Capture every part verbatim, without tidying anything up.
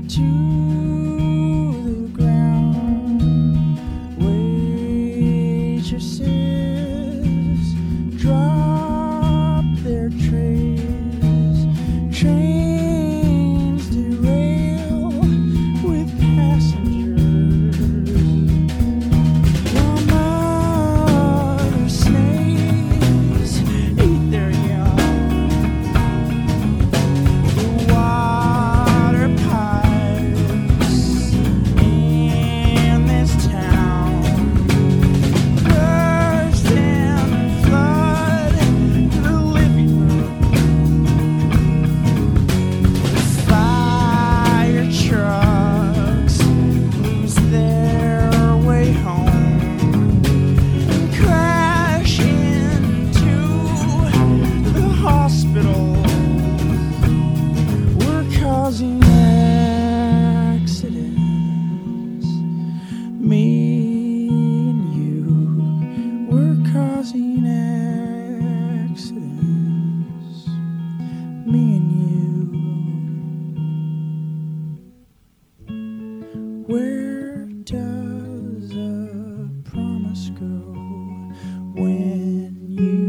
to the ground. Waitresses drop their trays. Trains derail with passengers. While mother snakes eat their young. The water pipes in this town burst and flood the living room. The fire trucks lose their way home and crash into the hospital. We're causing accidents, me and you. We're causing accidents, me and you. Where does a promise go when you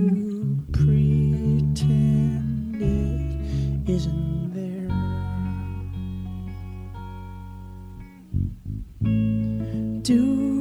pretend it isn't there? Do